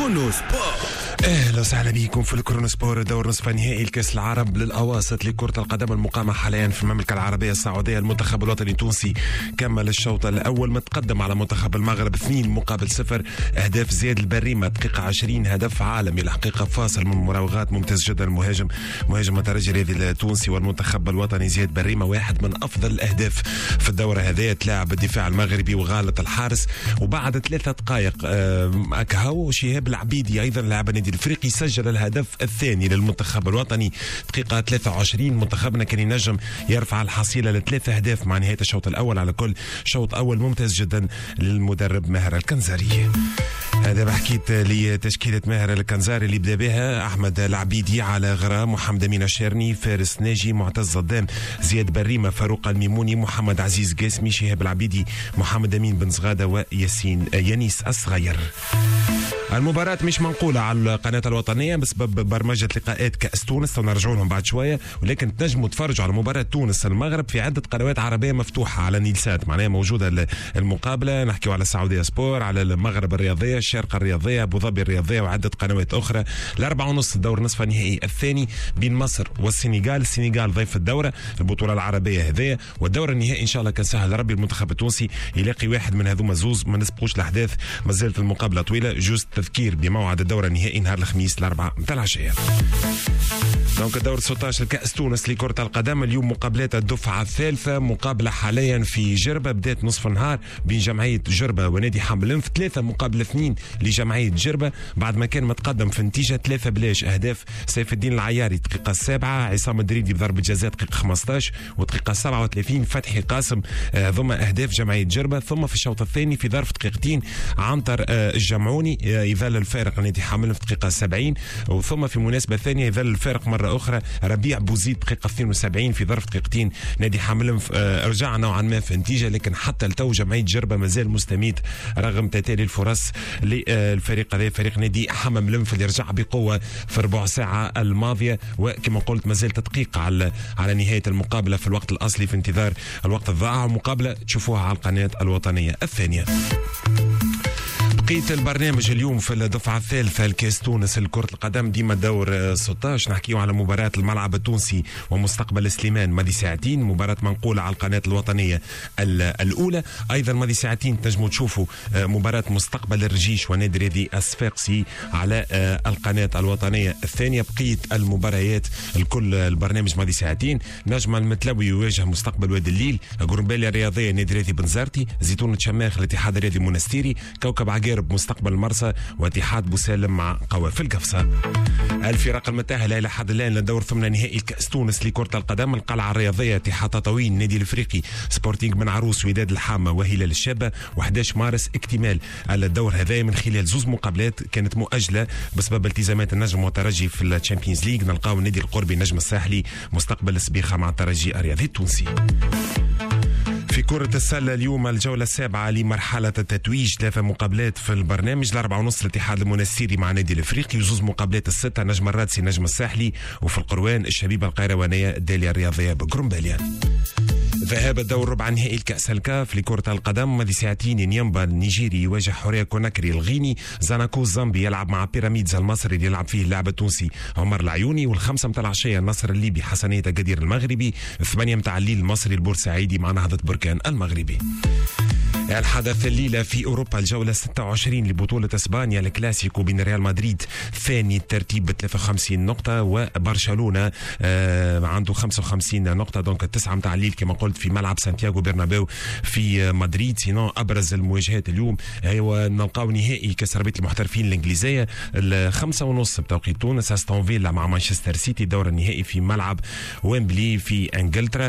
كرونو سبور. اهلا وسهلا بكم في الكرونو سبور. دور نصف نهائي الكاس العرب للاواسط لكرة القدم المقامة حاليا في المملكة العربية السعودية. المنتخب الوطني التونسي كمل الشوط الاول متقدم علعلى منتخب المغرب 2-0. اهداف زياد البريمة دقيقة 20 هدف عالمي الحقيقة فاصل من مراوغات ممتاز جدا. مهاجم الترجي الرياضي التونسي والمنتخب الوطني زياد بريمة واحد من افضل الاهداف في الدورة هذه. تلاعب الدفاع المغربي وغالط الحارس وبعد 3 دقائق اكهو شهاب العبيدي ايضا لاعب النادي الافريقي سجل الهدف الثاني للمنتخب الوطني دقيقة 23. منتخبنا كان ينجم يرفع الحصيلة ل3 أهداف مع نهاية الشوط الأول. على كل شوط أول ممتاز جدا للمدرب ماهر الكنزاري. هذا بحكيت لتشكيلة ماهر الكنزاري اللي بدا بها أحمد العبيدي على غرام، محمد أمين الشيرني، فارس ناجي، معتز الضام، زياد بريمة، فاروق الميموني، محمد عزيز قاسمي، شهاب العبيدي، محمد أمين بن زغادة وياسين يانيس الصغير. المباراة مش منقولة على القناة الوطنية بسبب برمجة لقاءات كأس تونس ونرجعوا لهم بعد شوية، ولكن تنجموا تفرجوا على مباراة تونس المغرب في عدة قنوات عربية مفتوحة على نيلسات. معناها موجودة المقابلة، نحكيوا على السعودية سبور، على المغرب الرياضية، الشارقة الرياضية، أبو ظبي الرياضية وعدة قنوات أخرى. 4:30 دور نصف النهائي الثاني بين مصر والسنغال. السنغال ضيف الدورة البطولة العربية هذه، والدور النهائي إن شاء الله كان سهل ربي المنتخب التونسي يلاقي واحد من هذوما زوز. ما نسبقوش الأحداث، ما زالت المقابلة طويلة. جوز تذكير بموعد الدورة النهائي نهار الخميس 4 متاع العشية. دونك الدور 16 كأس تونس لكرة القدم اليوم مقابلات الدفعة الثالثة. مقابلة حاليا في جربة بدات نصف النهار بين جمعية جربة ونادي حمل الانف. 3 مقابل 2 لجمعية جربة بعد ما كان متقدم في النتيجة 3 بلاش. أهداف سيف الدين العياري دقيقة 7، عصام الدريدي بضربة جزاء دقيقة 15 ودقيقة 37 فتحي قاسم. ضم أهداف جمعية جربة. ثم في الشوط الثاني في ظرف دقيقتين عنتر الجمعوني يظل الفارق نادي حمل في دقيقة 70. وثم في مناسبة ثانية يظل الفارق مرة أخرى ربيع بوزيد دقيقة 72 في ظرف دقيقتين. نادي حمل رجع نوعا ما في النتيجة، لكن حتى التو جمعية جربة مازال مستميت رغم تتالي الفرص للفريق هذا فريق نادي حمام لنف اللي رجع بقوة في ربع ساعة الماضية. وكما قلت مازال تدقيق على نهاية المقابلة في الوقت الأصلي في انتظار الوقت الضائع. المقابلة تشوفوها على القناة الوطنية الثانية. بقية البرنامج اليوم في الدفعة الثالثة الكاس تونس لكرة القدم ديما دور 16 نحكيو على مباراة الملعب التونسي ومستقبل سليمان ماضي ساعتين. مباراة منقولة على القناة الوطنية الأولى. أيضا ماضي ساعتين تنجموا تشوفوا مباراة مستقبل الرجيش ونادي رياضي الصفاقسي على القناة الوطنية الثانية. بقية المباريات الكل البرنامج ماضي ساعتين. نجم المتلوي يواجه مستقبل وادي الليل، قرنباليا الرياضية نادي رياضي بنزرتي، زيتون شماخ الاتحاد الرياضي منستيري، كوكب عقارب مستقبل مرسى، واتحاد بوسالم مع قوافل قفصة. الفرق المتأهلة إلى حد الآن لدور ثمن نهائي كأس تونس لكرة القدم. القلعة الرياضية، اتحاد تطاوين، نادي الافريقي، سبورتينغ بن عروس، وداد الحامة وهلال الشابة. و11 مارس اكتمال الدور هذا من خلال 2 مقابلات كانت مؤجلة بسبب التزامات النجم والترجي في الشامبيونز ليج. نلقاو النادي القربي النجم الساحلي مستقبل السبيخة مع الترجي الرياضي التونسي. في كرة السلة اليوم الجولة 7 لمرحلة التتويج. 3 مقابلات في البرنامج. 4:30 الاتحاد المنستيري مع نادي الافريقي، و2 مقابلات 6 نجم الرادسي نجم الساحلي، وفي القروان الشبيبة القيروانية الدالية الرياضية بقرنباليا. ذهاب الدور ربع نهائي الكأس الكاف لكرة القدم ماضي ساعتين. نيمبا النيجيري يواجه حوريه كوناكري الغيني. زاناكو الزامبي يلعب مع بيراميدز المصري اللي يلعب فيه اللاعب التونسي عمر العيوني. والخمسة متاع العشية النصر الليبي حسنية قدير المغربي. 8 متاع الليل المصري البورسعيدي مع نهضة بركان المغربي. الحدث الليلة في أوروبا الجولة 26 لبطولة إسبانيا الكلاسيكو بين ريال مدريد ثاني الترتيب ب 53 نقطة وبرشلونة عنده 55 نقطة. دونك 9 متاع الليل كما قلت في ملعب سانتياغو برنابيو في مدريد. سينو أبرز المواجهات اليوم هو نلقاو نهائي كأس رابطة المحترفين الإنجليزية 5:30 بتوقيت تونس. أستون فيلا مع مانشستر سيتي دور النهائي في ملعب ويمبلي في إنجلترا.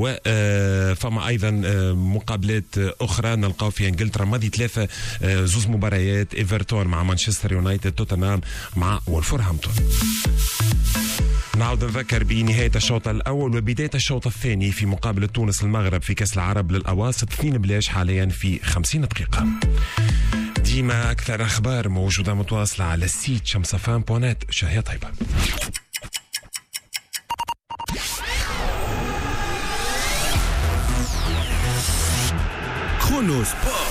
وفما أيضا مقابلات أخرى نلقاو في انجلترا ماضي 3 2 مباريات. ايفرتون مع مانشستر يونايتد، توتنهام مع وولفرهامبتون. نعود نذكر بنهاية الشوط الأول وبداية الشوط الثاني في مقابلة تونس المغرب في كأس العرب للأواسط. 2 بلاش حاليا في 50 دقيقة. ديما أكثر أخبار موجودة متواصلة على السيت شمسفان.net. شهية طيبة. كرونو سبور.